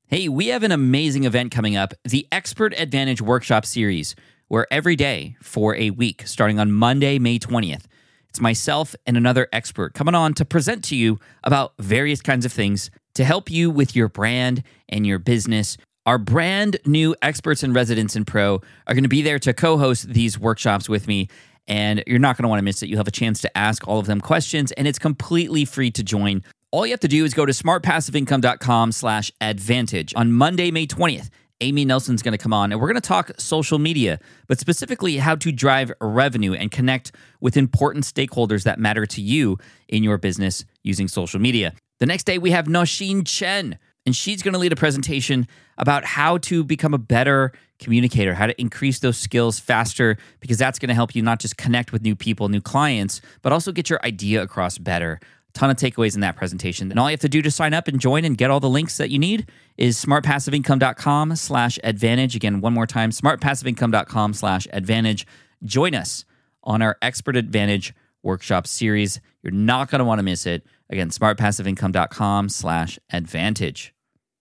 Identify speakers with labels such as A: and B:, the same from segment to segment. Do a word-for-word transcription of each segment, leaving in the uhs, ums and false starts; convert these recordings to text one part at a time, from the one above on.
A: Hey, we have an amazing event coming up, the Expert Advantage Workshop Series, where every day for a week, starting on Monday, May twentieth, it's myself and another expert coming on to present to you about various kinds of things to help you with your brand and your business. Our brand new experts and residents in Pro are going to be there to co-host these workshops with me, and you're not going to want to miss it. You'll have a chance to ask all of them questions, and it's completely free to join. All you have to do is go to smartpassiveincome.com slash advantage. On Monday, May twentieth, Amy Nelson's going to come on, and we're going to talk social media, but specifically how to drive revenue and connect with important stakeholders that matter to you in your business using social media. The next day, we have Nosheen Chen, and she's going to lead a presentation about how to become a better communicator, how to increase those skills faster, because that's going to help you not just connect with new people, new clients, but also get your idea across better. Ton of takeaways in that presentation. And all you have to do to sign up and join and get all the links that you need is smartpassiveincome.com slash advantage. Again, one more time, smartpassiveincome.com slash advantage. Join us on our Expert Advantage Workshop Series. You're not going to want to miss it. Again, smartpassiveincome.com slash advantage.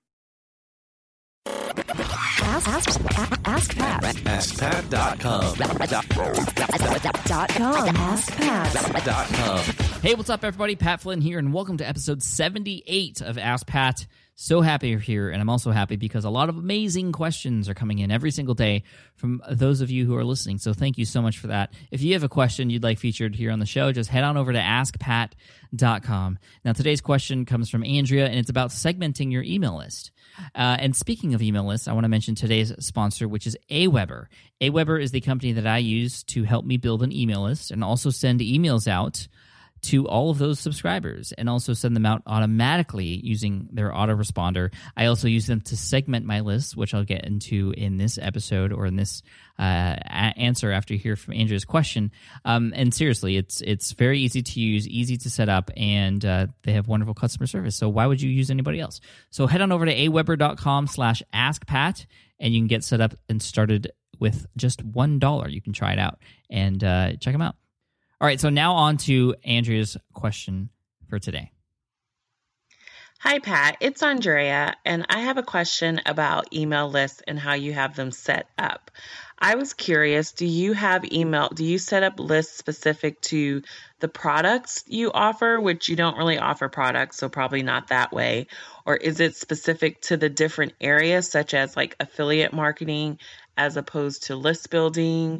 B: Ask, ask, ask Pat.
C: ask pat dot com.
B: Dot com. ask pat dot com.
A: Hey, what's up, everybody? Pat Flynn here, and welcome to episode seventy-eight of Ask Pat. So happy you're here, and I'm also happy because a lot of amazing questions are coming in every single day from those of you who are listening, so thank you so much for that. If you have a question you'd like featured here on the show, just head on over to ask pat dot com. Now, today's question comes from Andrea, and it's about segmenting your email list. Uh, and speaking of email lists, I want to mention today's sponsor, which is Aweber. Aweber is the company that I use to help me build an email list and also send emails out to all of those subscribers and also send them out automatically using their autoresponder. I also use them to segment my list, which I'll get into in this episode or in this uh, a- answer after you hear from Andrea's question. Um, and seriously, it's it's very easy to use, easy to set up, and uh, they have wonderful customer service. So why would you use anybody else? So head on over to aweber.com slash askpat, and you can get set up and started with just one dollar. You can try it out and uh, check them out. All right, so now on to Andrea's question for today.
D: Hi, Pat. It's Andrea, and I have a question about email lists and how you have them set up. I was curious, do you have email, do you set up lists specific to the products you offer, which you don't really offer products, so probably not that way, or is it specific to the different areas, such as like affiliate marketing as opposed to list building,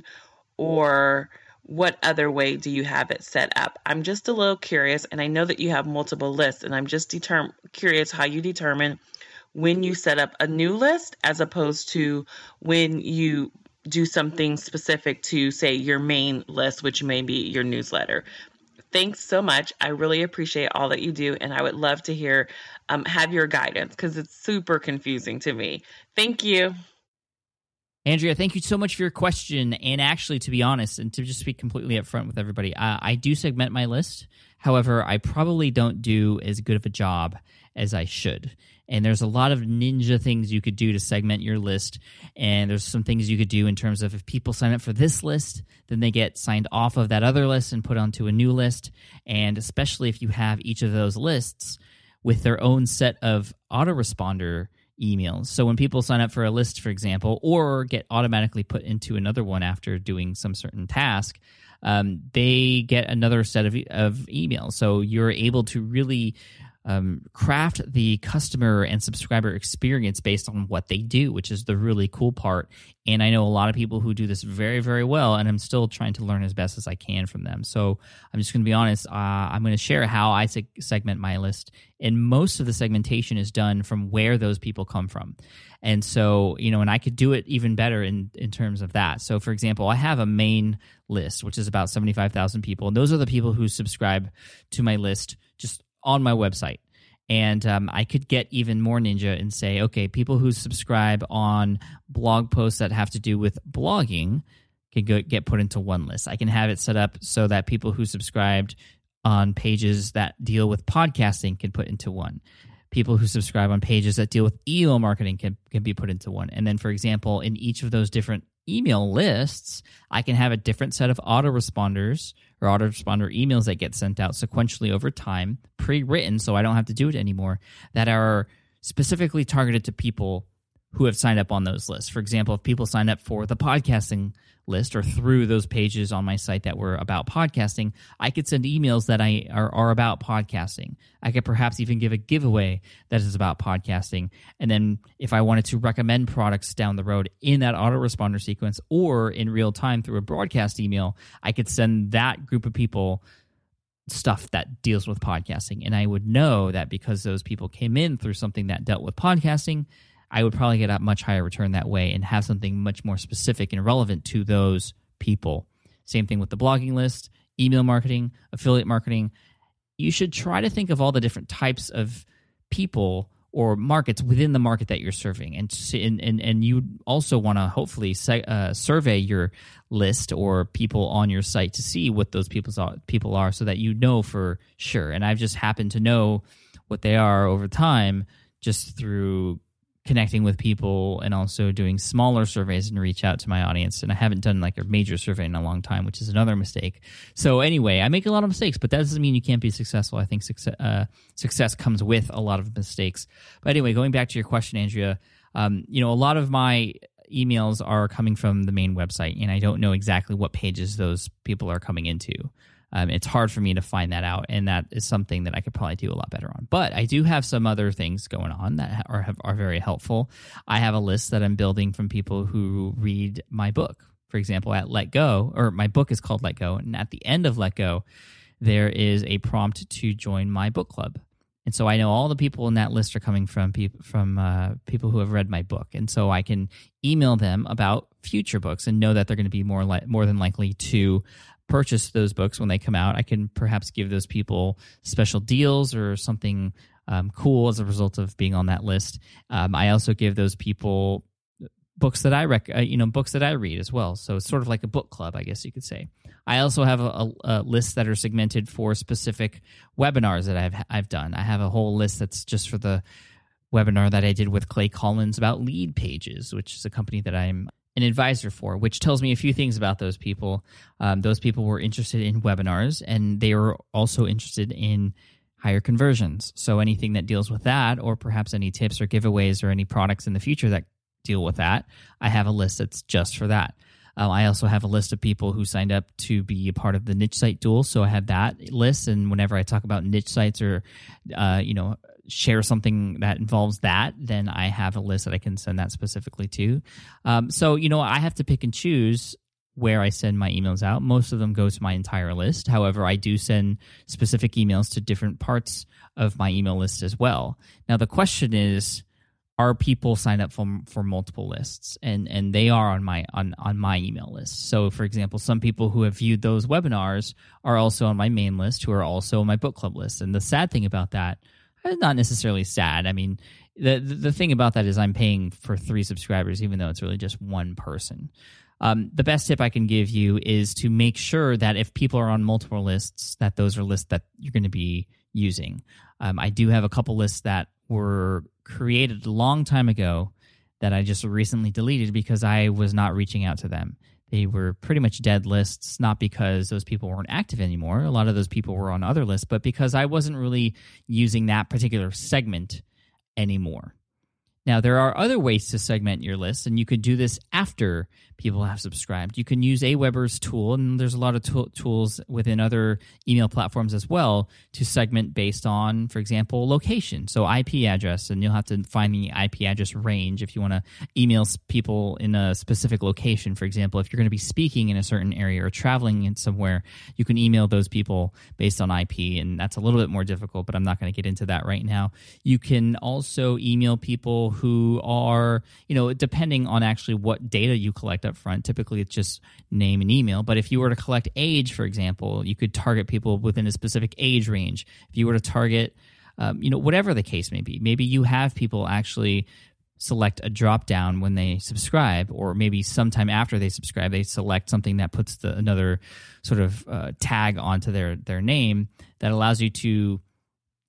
D: or what other way do you have it set up? I'm just a little curious, and I know that you have multiple lists, and I'm just determ- curious how you determine when you set up a new list as opposed to when you do something specific to, say, your main list, which may be your newsletter. Thanks so much. I really appreciate all that you do, and I would love to hear, um, have your guidance, because it's super confusing to me. Thank you.
A: Andrea, thank you so much for your question. And actually, to be honest, and to just be completely upfront with everybody, uh, I do segment my list. However, I probably don't do as good of a job as I should. And there's a lot of ninja things you could do to segment your list. And there's some things you could do in terms of if people sign up for this list, then they get signed off of that other list and put onto a new list. And especially if you have each of those lists with their own set of autoresponder emails. So when people sign up for a list, for example, or get automatically put into another one after doing some certain task, um, they get another set of, of emails. So you're able to really um, craft the customer and subscriber experience based on what they do, which is the really cool part. And I know a lot of people who do this very, very well, and I'm still trying to learn as best as I can from them. So I'm just going to be honest. Uh, I'm going to share how I seg- segment my list. And most of the segmentation is done from where those people come from. And so, you know, and I could do it even better in, in terms of that. So, for example, I have a main list, which is about seventy-five thousand people. And those are the people who subscribe to my list just on my website. And um, I could get even more ninja and say, okay, people who subscribe on blog posts that have to do with blogging can go, get put into one list. I can have it set up so that people who subscribed on pages that deal with podcasting can put into one. People who subscribe on pages that deal with email marketing can, can be put into one. And then, for example, in each of those different email lists, I can have a different set of autoresponders or autoresponder emails that get sent out sequentially over time, pre-written, so I don't have to do it anymore, that are specifically targeted to people who have signed up on those lists. For example, if people sign up for the podcasting list or through those pages on my site that were about podcasting, I could send emails that I are, are about podcasting. I could perhaps even give a giveaway that is about podcasting. And then if I wanted to recommend products down the road in that autoresponder sequence or in real time through a broadcast email, I could send that group of people stuff that deals with podcasting. And I would know that because those people came in through something that dealt with podcasting, I would probably get a much higher return that way and have something much more specific and relevant to those people. Same thing with the blogging list, email marketing, affiliate marketing. You should try to think of all the different types of people or markets within the market that you're serving. And and, and, and you also want to hopefully uh, survey your list or people on your site to see what those people's are, people are so that you know for sure. And I've just happened to know what they are over time just through connecting with people and also doing smaller surveys and reach out to my audience. And I haven't done like a major survey in a long time, which is another mistake. So anyway, I make a lot of mistakes, but that doesn't mean you can't be successful. I think success, uh, success comes with a lot of mistakes. But anyway, going back to your question, Andrea, um, you know, a lot of my emails are coming from the main website, and I don't know exactly what pages those people are coming into. Um, it's hard for me to find that out, and that is something that I could probably do a lot better on. But I do have some other things going on that are have, are very helpful. I have a list that I'm building from people who read my book. For example, at Let Go, or my book is called Let Go, and at the end of Let Go, there is a prompt to join my book club. And so I know all the people in that list are coming from people from uh, people who have read my book, and so I can email them about future books and know that they're going to be more li- more than likely to purchase those books when they come out. I can perhaps give those people special deals or something um, cool as a result of being on that list. Um, I also give those people books that I rec- uh, you know, books that I read as well. So it's sort of like a book club, I guess you could say. I also have a, a, a list that are segmented for specific webinars that I've I've done. I have a whole list that's just for the webinar that I did with Clay Collins about Lead Pages, which is a company that I'm an advisor for, which tells me a few things about those people. Um, those people were interested in webinars, and they were also interested in higher conversions. So anything that deals with that, or perhaps any tips or giveaways or any products in the future that deal with that, I have a list that's just for that. Uh, I also have a list of people who signed up to be a part of the niche site duel. So I have that list, and whenever I talk about niche sites or, uh, you know, share something that involves that, then I have a list that I can send that specifically to. Um, so, you know, I have to pick and choose where I send my emails out. Most of them go to my entire list. However, I do send specific emails to different parts of my email list as well. Now, the question is, are people signed up for for multiple lists? And and they are on my on, on my email list. So, for example, some people who have viewed those webinars are also on my main list, who are also on my book club list. And the sad thing about that, not necessarily sad. I mean, the the thing about that is I'm paying for three subscribers, even though it's really just one person. Um, the best tip I can give you is to make sure that if people are on multiple lists, that those are lists that you're going to be using. Um, I do have a couple lists that were created a long time ago that I just recently deleted because I was not reaching out to them. They were pretty much dead lists, not because those people weren't active anymore. A lot of those people were on other lists, but because I wasn't really using that particular segment anymore. Now, there are other ways to segment your list, and you could do this after people have subscribed. You can use Aweber's tool, and there's a lot of tool- tools within other email platforms as well to segment based on, for example, location. So I P address, and you'll have to find the I P address range if you want to email people in a specific location. For example, if you're going to be speaking in a certain area or traveling in somewhere, you can email those people based on I P, and that's a little bit more difficult, but I'm not going to get into that right now. You can also email people who are, you know, depending on actually what data you collect up front. Typically, it's just name and email. But if you were to collect age, for example, you could target people within a specific age range. If you were to target, um, you know, whatever the case may be, maybe you have people actually select a drop down when they subscribe, or maybe sometime after they subscribe, they select something that puts the, another sort of uh, tag onto their their name that allows you to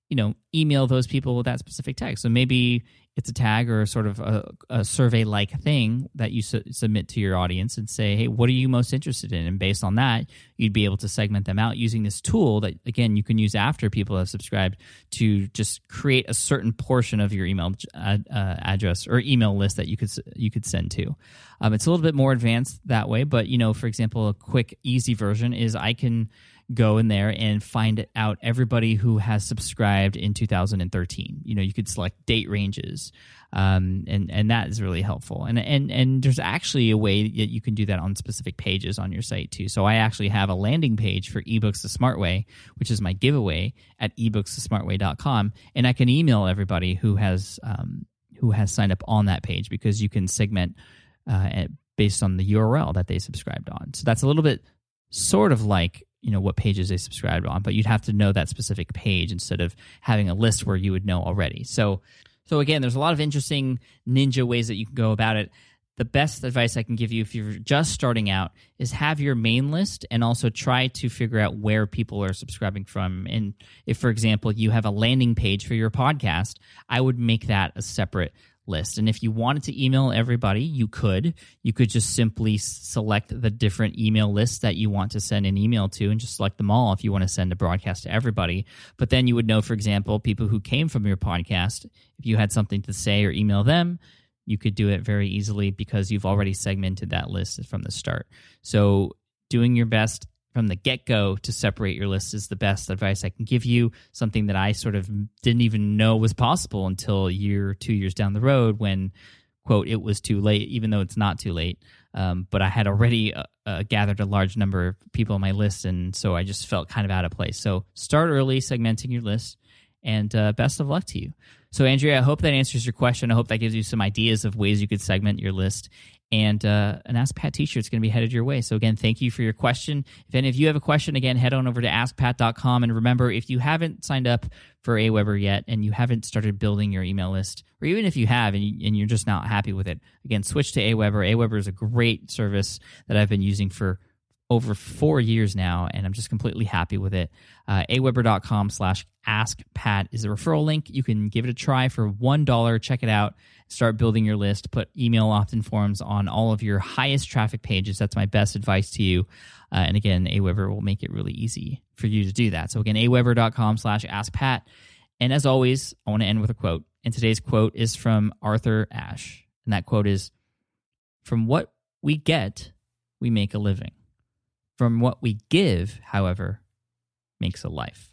A: you know, email those people with that specific tag. So maybe it's a tag or sort of a, a survey-like thing that you su- submit to your audience and say, hey, what are you most interested in? And based on that, you'd be able to segment them out using this tool that, again, you can use after people have subscribed to just create a certain portion of your email ad, uh, address or email list that you could you could send to. Um, it's a little bit more advanced that way, but, you know, for example, a quick, easy version is I can go in there and find out everybody who has subscribed in two thousand thirteen. You know, you could select date ranges, um, and and that is really helpful. And and and there's actually a way that you can do that on specific pages on your site too. So I actually have a landing page for eBooks the Smart Way, which is my giveaway at ebooks the smart way dot com, and I can email everybody who has um, who has signed up on that page because you can segment uh, based on the U R L that they subscribed on. So that's a little bit sort of like, you know, what pages they subscribed on, but you'd have to know that specific page instead of having a list where you would know already. So, so again, there's a lot of interesting ninja ways that you can go about it. The best advice I can give you if you're just starting out is have your main list and also try to figure out where people are subscribing from. And if, for example, you have a landing page for your podcast, I would make that a separate list. And if you wanted to email everybody, you could. You could just simply select the different email lists that you want to send an email to and just select them all if you want to send a broadcast to everybody. But then you would know, for example, people who came from your podcast, if you had something to say or email them, you could do it very easily because you've already segmented that list from the start. So doing your best from the get-go to separate your list is the best advice I can give you, something that I sort of didn't even know was possible until a year or two years down the road when, quote, it was too late, even though it's not too late. Um, but I had already uh, uh, gathered a large number of people on my list, and so I just felt kind of out of place. So start early segmenting your list, and uh, best of luck to you. So, Andrea, I hope that answers your question. I hope that gives you some ideas of ways you could segment your list. And uh, an Ask Pat t-shirt is going to be headed your way. So again, thank you for your question. If any of you have a question, again, head on over to ask pat dot com. And remember, if you haven't signed up for Aweber yet and you haven't started building your email list, or even if you have and, you, and you're just not happy with it, again, switch to Aweber. Aweber is a great service that I've been using for over four years now, and I'm just completely happy with it. Uh, aweber dot com slash ask pat is a referral link. You can give it a try for one dollar. Check it out. Start building your list. Put email opt-in forms on all of your highest traffic pages. That's my best advice to you. Uh, and again, Aweber will make it really easy for you to do that. So again, aweber dot com slash ask pat. And as always, I want to end with a quote. And today's quote is from Arthur Ashe. And that quote is, "From what we get, we make a living. From what we give, however, makes a life."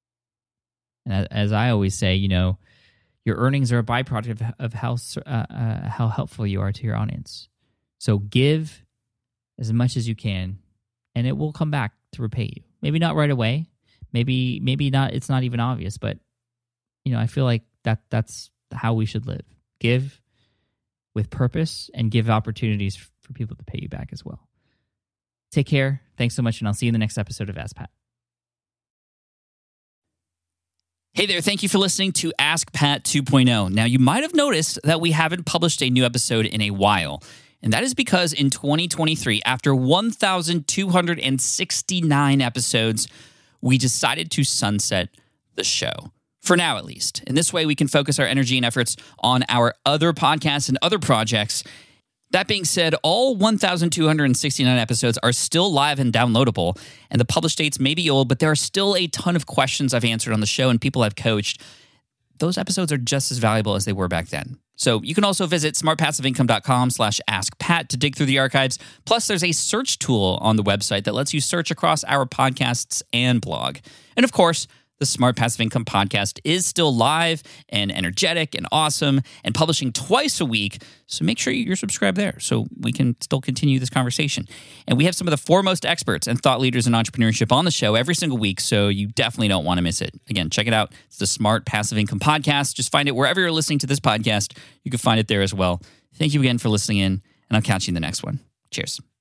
A: And as I always say, you know, your earnings are a byproduct of, of how uh, uh, how helpful you are to your audience. So give as much as you can, and it will come back to repay you. Maybe not right away. Maybe maybe not. It's not even obvious. But you know, I feel like that that's how we should live. Give with purpose, and give opportunities for people to pay you back as well. Take care. Thanks so much, and I'll see you in the next episode of Ask Pat. Hey there, thank you for listening to Ask Pat two point oh. Now, you might have noticed that we haven't published a new episode in a while, and that is because in twenty twenty-three, after one thousand two hundred sixty-nine episodes, we decided to sunset the show. For now, at least. In this way, we can focus our energy and efforts on our other podcasts and other projects. That being said, all one thousand two hundred sixty-nine episodes are still live and downloadable, and the published dates may be old, but there are still a ton of questions I've answered on the show and people I've coached. Those episodes are just as valuable as they were back then. So you can also visit smart passive income dot com slash ask pat to dig through the archives. Plus, there's a search tool on the website that lets you search across our podcasts and blog. And of course, the Smart Passive Income podcast is still live and energetic and awesome and publishing twice a week. So make sure you're subscribed there so we can still continue this conversation. And we have some of the foremost experts and thought leaders in entrepreneurship on the show every single week, so you definitely don't want to miss it. Again, check it out. It's the Smart Passive Income podcast. Just find it wherever you're listening to this podcast. You can find it there as well. Thank you again for listening in, and I'll catch you in the next one. Cheers.